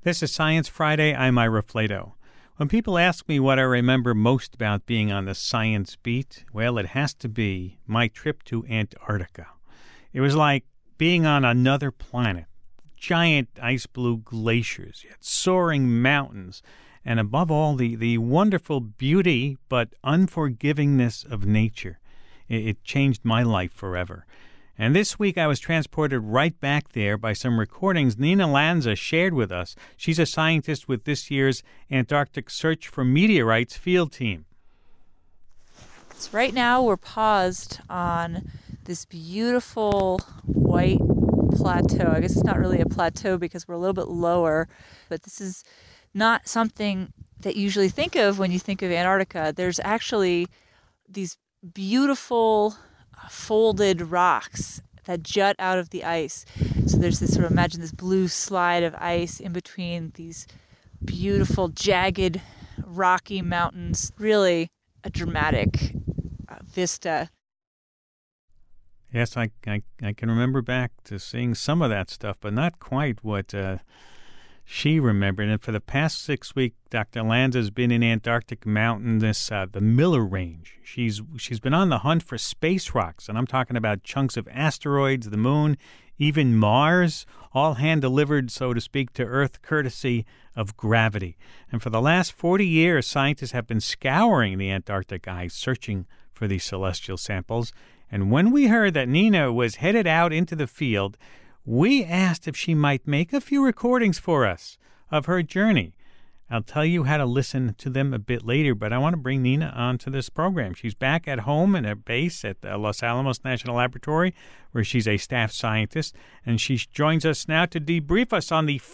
This is Science Friday. I'm Ira Flato. When people ask me what I remember most about being on the science beat, well, it has to be my trip to Antarctica. It was like being on another planet. Giant ice blue glaciers, yet soaring mountains, and above all, the wonderful beauty but unforgivingness of nature. It changed my life forever. And this week I was transported right back there by some recordings Nina Lanza shared with us. She's a scientist with this year's Antarctic Search for Meteorites field team. So right now we're paused on this beautiful white plateau. I guess it's not really a plateau because we're a little bit lower, but this is not something that you usually think of when you think of Antarctica. There's actually these beautiful folded rocks that jut out of the ice. So there's this imagine this blue slide of ice in between these beautiful, jagged, rocky mountains. Really a dramatic vista. Yes, I can remember back to seeing some of that stuff, but not quite what she remembered. And for the past 6 weeks, Dr. Lanza has been in Antarctic mountain, the Miller Range. She's been on the hunt for space rocks, and I'm talking about chunks of asteroids, the moon, even Mars, all hand-delivered, so to speak, to Earth courtesy of gravity. And for the last 40 years, scientists have been scouring the Antarctic ice, searching for these celestial samples. And when we heard that Nina was headed out into the field, we asked if she might make a few recordings for us of her journey. I'll tell you how to listen to them a bit later, but I want to bring Nina onto this program. She's back at home in her base at the Los Alamos National Laboratory, where she's a staff scientist, and she joins us now to debrief us on the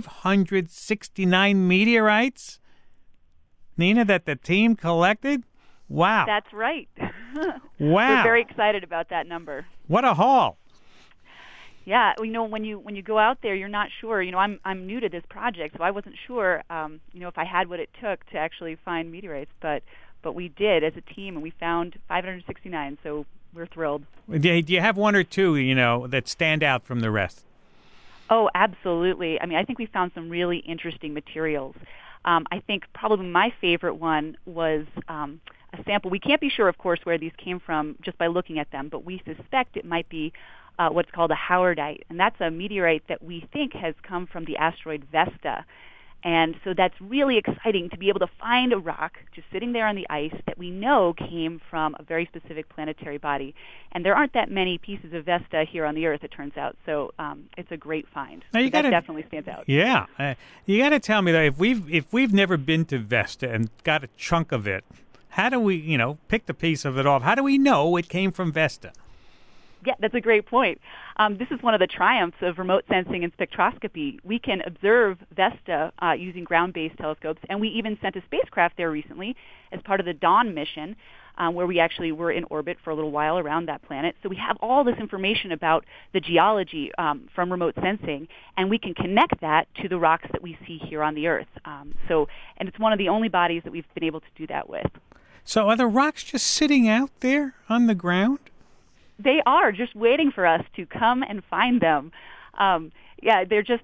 569 meteorites, Nina, that the team collected. Wow. That's right. Wow. We're very excited about that number. What a haul. Yeah, when you go out there, you're not sure. I'm new to this project, so I wasn't sure, if I had what it took to actually find meteorites, but we did as a team, and we found 569, so we're thrilled. Do you have one or two, that stand out from the rest? Oh, absolutely. I think we found some really interesting materials. I think probably my favorite one was a sample. We can't be sure, of course, where these came from just by looking at them, but we suspect it might be what's called a howardite, and that's a meteorite that we think has come from the asteroid Vesta. And so that's really exciting to be able to find a rock just sitting there on the ice that we know came from a very specific planetary body. And there aren't that many pieces of Vesta here on the Earth, it turns out. So it's a great find. Now that definitely stands out. Yeah. You got to tell me, though, if we've never been to Vesta and got a chunk of it, how do we, pick the piece of it off? How do we know it came from Vesta? Yeah, that's a great point. This is one of the triumphs of remote sensing and spectroscopy. We can observe Vesta using ground-based telescopes, and we even sent a spacecraft there recently as part of the Dawn mission, where we actually were in orbit for a little while around that planet. So we have all this information about the geology from remote sensing, and we can connect that to the rocks that we see here on the Earth. And it's one of the only bodies that we've been able to do that with. So are the rocks just sitting out there on the ground? They are just waiting for us to come and find them. They're just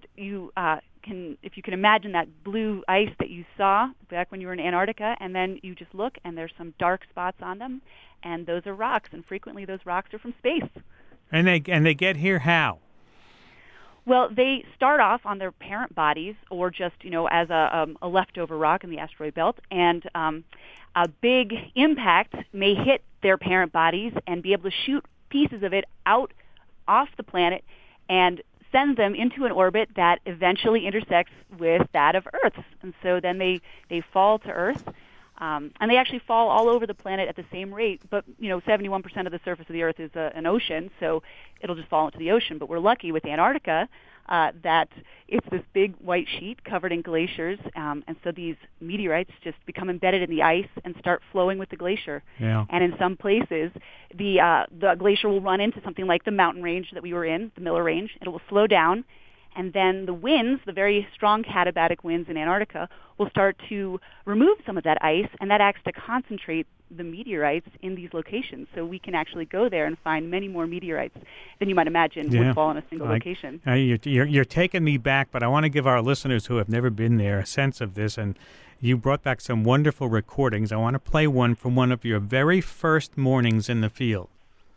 if you can imagine that blue ice that you saw back when you were in Antarctica, and then you just look and there's some dark spots on them, and those are rocks, and frequently those rocks are from space. And they get here how? Well, they start off on their parent bodies, or just as a leftover rock in the asteroid belt, and a big impact may hit their parent bodies and be able to shoot pieces of it out off the planet and send them into an orbit that eventually intersects with that of Earth's. And so then they fall to Earth, and they actually fall all over the planet at the same rate. But 71% of the surface of the Earth is an ocean, so it'll just fall into the ocean. But we're lucky with Antarctica that it's this big white sheet covered in glaciers, and so these meteorites just become embedded in the ice and start flowing with the glacier. Yeah. And in some places, the glacier will run into something like the mountain range that we were in, the Miller Range. It will slow down, And then the winds, the very strong katabatic winds in Antarctica, will start to remove some of that ice, and that acts to concentrate the meteorites in these locations. So we can actually go there and find many more meteorites than you might imagine would fall in a single location. You're taking me back, but I want to give our listeners who have never been there a sense of this. And you brought back some wonderful recordings. I want to play one from one of your very first mornings in the field.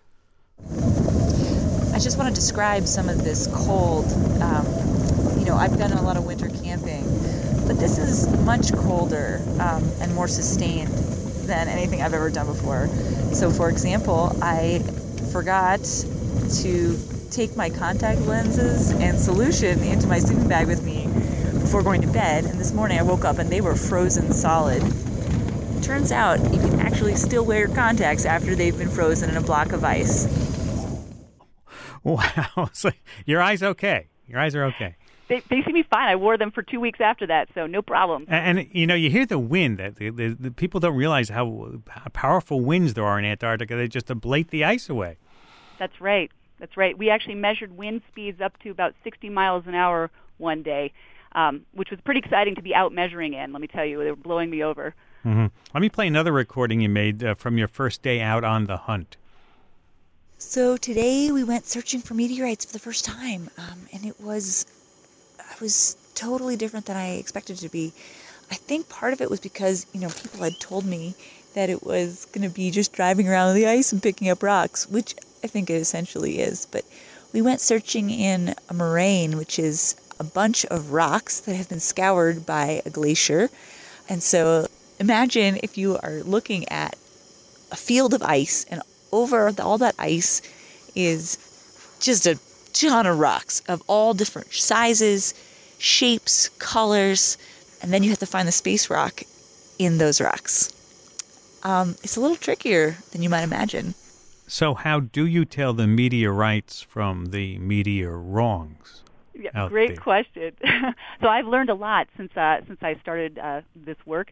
I just want to describe some of this cold. I've done a lot of winter camping, but this is much colder and more sustained than anything I've ever done before. So, for example, I forgot to take my contact lenses and solution into my sleeping bag with me before going to bed, and this morning I woke up and they were frozen solid. Turns out you can actually still wear your contacts after they've been frozen in a block of ice. Wow. So your eyes okay? Your eyes are okay? They seem to be fine. I wore them for 2 weeks after that, so no problem. And you hear the wind. The people don't realize how powerful winds there are in Antarctica. They just ablate the ice away. That's right. We actually measured wind speeds up to about 60 miles an hour one day, which was pretty exciting to be out measuring in, let me tell you. They were blowing me over. Mm-hmm. Let me play another recording you made from your first day out on the hunt. So today we went searching for meteorites for the first time, and it was totally different than I expected it to be. I think part of it was because, people had told me that it was going to be just driving around the ice and picking up rocks, which I think it essentially is. But we went searching in a moraine, which is a bunch of rocks that have been scoured by a glacier. And so imagine if you are looking at a field of ice, and over all that ice is just a ton of rocks of all different sizes, shapes, colors, and then you have to find the space rock in those rocks. It's a little trickier than you might imagine. So how do you tell the meteorites from the meteor-wrongs? Yeah, great question. So I've learned a lot since I started this work.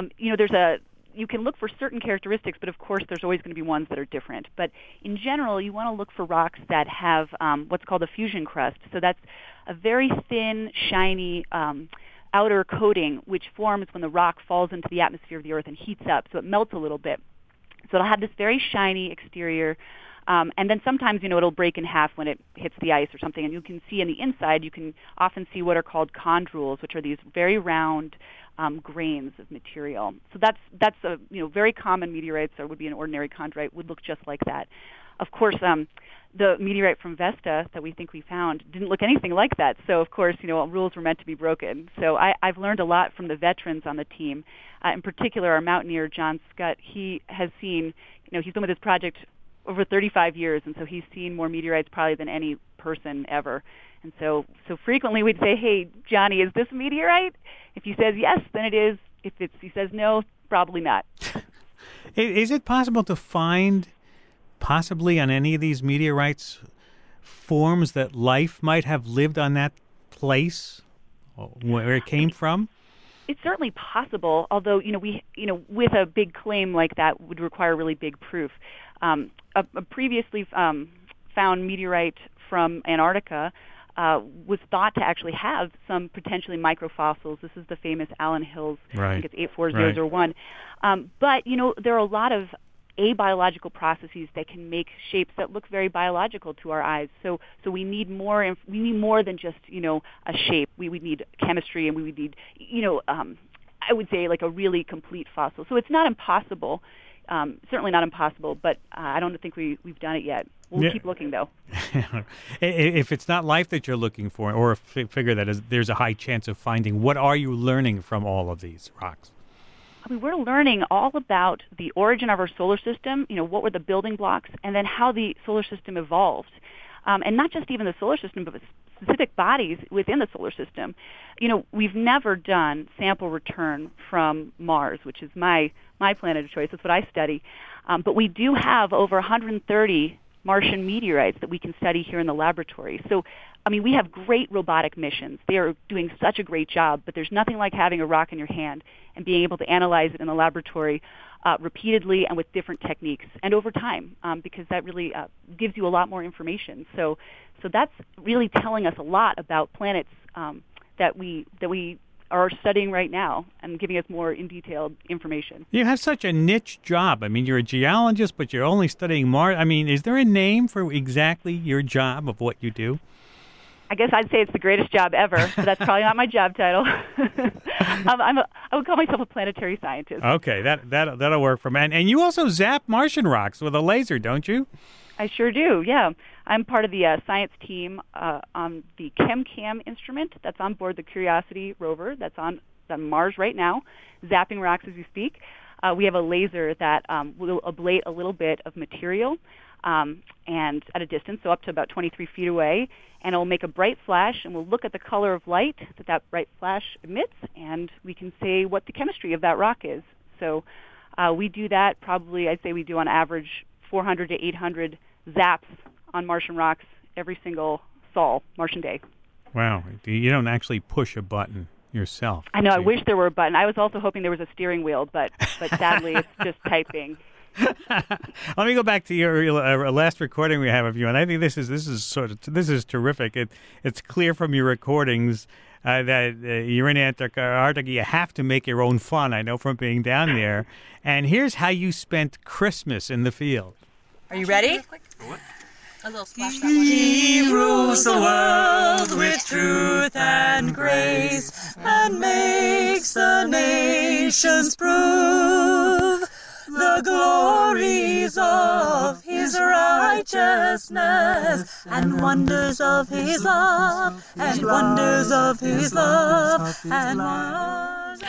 You can look for certain characteristics, but of course there's always going to be ones that are different. But in general, you want to look for rocks that have what's called a fusion crust. So that's a very thin, shiny outer coating which forms when the rock falls into the atmosphere of the Earth and heats up, so it melts a little bit. So it'll have this very shiny exterior, and then sometimes, it'll break in half when it hits the ice or something, and you can see on the inside, you can often see what are called chondrules, which are these very round grains of material. So that's a very common meteorites, or would be an ordinary chondrite, would look just like that. Of course, the meteorite from Vesta that we think we found didn't look anything like that. So of course, rules were meant to be broken. So I've learned a lot from the veterans on the team. In particular, our mountaineer John Scott. He has seen, he's been with this project over 35 years, and so he's seen more meteorites probably than any person ever. And so frequently we'd say, "Hey, Johnny, is this a meteorite?" If he says yes, then it is. If he says no, probably not. Is it possible to find, possibly on any of these meteorites, forms that life might have lived on that place where it came from? It's certainly possible, although with a big claim like that would require really big proof. A previously found meteorite from Antarctica was thought to actually have some potentially microfossils. This is the famous Allen Hills. Right. I think it's 84001. But there are a lot of abiological processes that can make shapes that look very biological to our eyes. So we need more. We need more than just a shape. We would need chemistry, and we would need I would say like a really complete fossil. So it's not impossible. Certainly not impossible, but I don't think we've done it yet. We'll keep looking, though. If it's not life that you're looking for, or figure that there's a high chance of finding, what are you learning from all of these rocks? We're learning all about the origin of our solar system, what were the building blocks, and then how the solar system evolved. And not just even the solar system, but specific bodies within the solar system. We've never done sample return from Mars, which is my planet of choice. That's what I study. But we do have over 130 Martian meteorites that we can study here in the laboratory. So I mean, we have great robotic missions. They are doing such a great job, but there's nothing like having a rock in your hand and being able to analyze it in the laboratory repeatedly and with different techniques and over time, because that really gives you a lot more information. So that's really telling us a lot about planets that we are studying right now and giving us more in detailed information. You have such a niche job. I mean, you're a geologist, but you're only studying Mars. I mean, is there a name for exactly your job of what you do? I guess I'd say it's the greatest job ever, but that's probably not my job title. I would call myself a planetary scientist. Okay, that'll work for me. And you also zap Martian rocks with a laser, don't you? I sure do, yeah. I'm part of the science team on the ChemCam instrument that's on board the Curiosity rover that's on Mars right now, zapping rocks as we speak. We have a laser that will ablate a little bit of material and at a distance, so up to about 23 feet away, and it will make a bright flash, and we'll look at the color of light that bright flash emits, and we can say what the chemistry of that rock is. So we do that probably, I'd say we do on average 400 to 800 zaps on Martian rocks every single Sol, Martian day. Wow. You don't actually push a button yourself. I know. I wish there were a button. I was also hoping there was a steering wheel, but sadly it's just typing. Let me go back to your last recording we have of you, and I think this is terrific. It's clear from your recordings that you're in Antarctica. You have to make your own fun. I know from being down there. And here's how you spent Christmas in the field. Are you ready? What? A little splash. He rules the world with truth and grace, and makes the nations prove the glories of his righteousness, and wonders of his love, and wonders of his love, and wonders.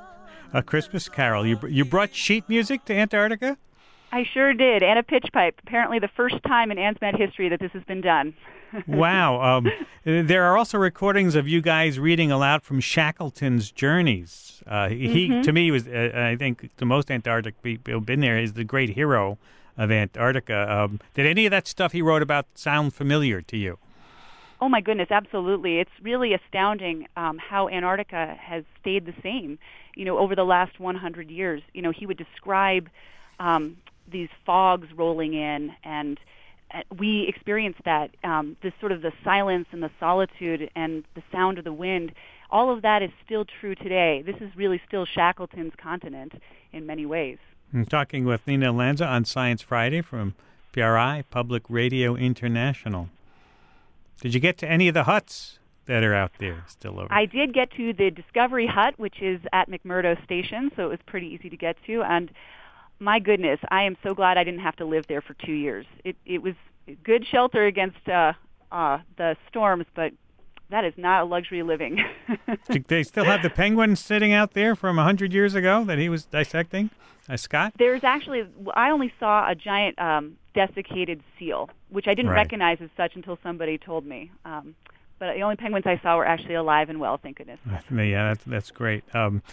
A Christmas Carol. You brought sheet music to Antarctica? I sure did, and a pitch pipe. Apparently the first time in ANSMAD history that this has been done. Wow. There are also recordings of you guys reading aloud from Shackleton's journeys. He, to me, was, I think, the most Antarctic people who've been there, is the great hero of Antarctica. Did any of that stuff he wrote about sound familiar to you? Oh, my goodness, absolutely. It's really astounding how Antarctica has stayed the same, over the last 100 years. He would describe these fogs rolling in, and we experienced that, this sort of the silence and the solitude and the sound of the wind. All of that is still true today. This is really still Shackleton's continent in many ways. I'm talking with Nina Lanza on Science Friday from PRI, Public Radio International. Did you get to any of the huts that are out there still over? I did get to the Discovery Hut, which is at McMurdo Station, so it was pretty easy to get to. And my goodness, I am so glad I didn't have to live there for 2 years. It was good shelter against the storms, but that is not a luxury living. Do they still have the penguin sitting out there from 100 years ago that he was dissecting? Scott? There's actually, I only saw a giant desiccated seal, which I didn't recognize as such until somebody told me. But the only penguins I saw were actually alive and well, thank goodness. Yeah, that's great.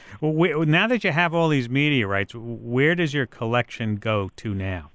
Now that you have all these meteorites, where does your collection go to now?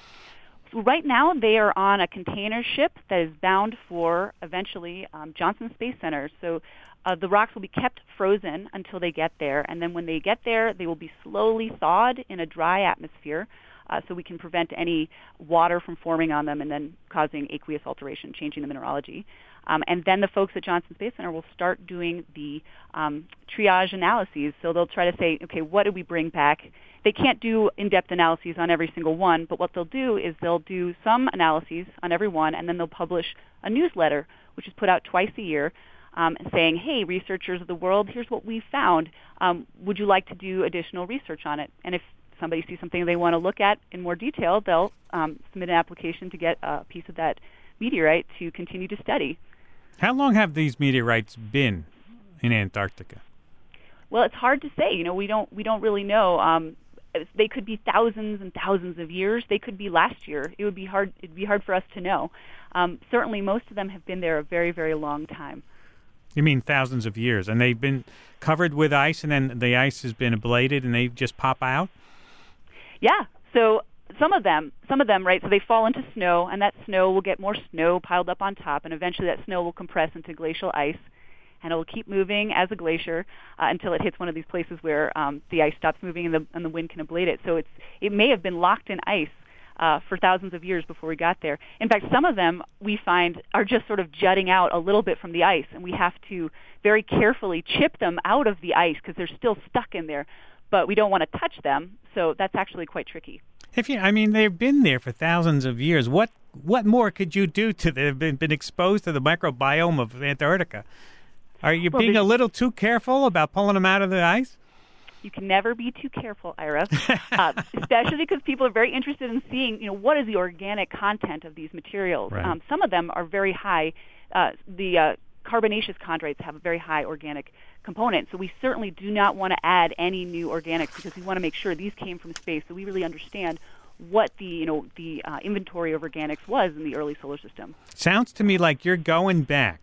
So right now, they are on a container ship that is bound for, eventually, Johnson Space Center. So the rocks will be kept frozen until they get there, and then when they get there, they will be slowly thawed in a dry atmosphere, so we can prevent any water from forming on them and then causing aqueous alteration, changing the mineralogy. And then the folks at Johnson Space Center will start doing the triage analyses. So they'll try to say, okay, what did we bring back? They can't do in-depth analyses on every single one, but what they'll do is they'll do some analyses on every one, and then they'll publish a newsletter, which is put out twice a year, saying, hey, researchers of the world, here's what we found. Would you like to do additional research on it? And if somebody sees something they want to look at in more detail, they'll submit an application to get a piece of that meteorite to continue to study. How long have these meteorites been in Antarctica? Well, it's hard to say. We don't really know. They could be thousands and thousands of years. They could be last year. It'd be hard for us to know. Certainly, most of them have been there a very, very long time. You mean thousands of years, and they've been covered with ice, and then the ice has been ablated, and they just pop out? Yeah. So some of them, right, so they fall into snow, and that snow will get more snow piled up on top, and eventually that snow will compress into glacial ice, and it will keep moving as a glacier until it hits one of these places where the ice stops moving and the wind can ablate it. So it may have been locked in ice for thousands of years before we got there. In fact, some of them we find are just sort of jutting out a little bit from the ice, and we have to very carefully chip them out of the ice because they're still stuck in there, but we don't want to touch them, so that's actually quite tricky. They've been there for thousands of years. What more could you do to them? They've been exposed to the microbiome of Antarctica. Are you being a little too careful about pulling them out of the ice? You can never be too careful, Ira, especially because people are very interested in seeing, what is the organic content of these materials. Right. Some of them are very high. The carbonaceous chondrites have a very high organic component, so we certainly do not want to add any new organics because we want to make sure these came from space, so we really understand what the inventory of organics was in the early solar system. Sounds to me like you're going back.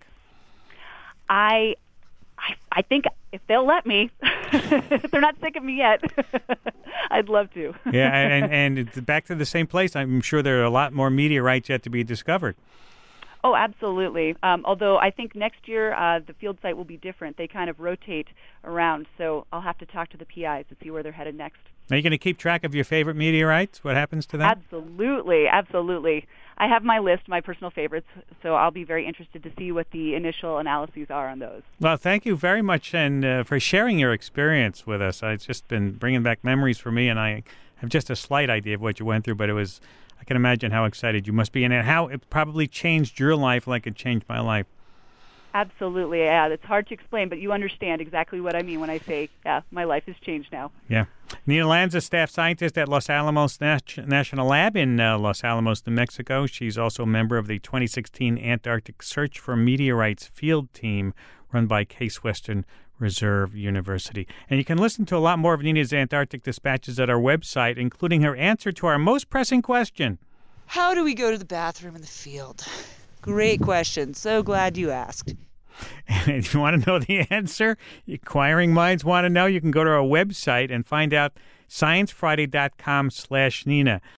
I think if they'll let me, if they're not sick of me yet, I'd love to. Yeah, and back to the same place. I'm sure there are a lot more meteorites yet to be discovered. Oh, absolutely. Although I think next year the field site will be different. They kind of rotate around, so I'll have to talk to the PIs to see where they're headed next. Are you going to keep track of your favorite meteorites? What happens to them? Absolutely. I have my list, my personal favorites, so I'll be very interested to see what the initial analyses are on those. Well, thank you very much and for sharing your experience with us. It's just been bringing back memories for me, and I have just a slight idea of what you went through, but I can imagine how excited you must be and how it probably changed your life like it changed my life. Absolutely, yeah. It's hard to explain, but you understand exactly what I mean when I say, yeah, my life has changed now. Yeah. Nina Lanza, staff scientist at Los Alamos National Lab in Los Alamos, New Mexico. She's also a member of the 2016 Antarctic Search for Meteorites field team run by Case Western Reserve University. And you can listen to a lot more of Nina's Antarctic dispatches at our website, including her answer to our most pressing question. How do we go to the bathroom in the field? Great question. So glad you asked. And if you want to know the answer, inquiring minds want to know, you can go to our website and find out sciencefriday.com/Nina.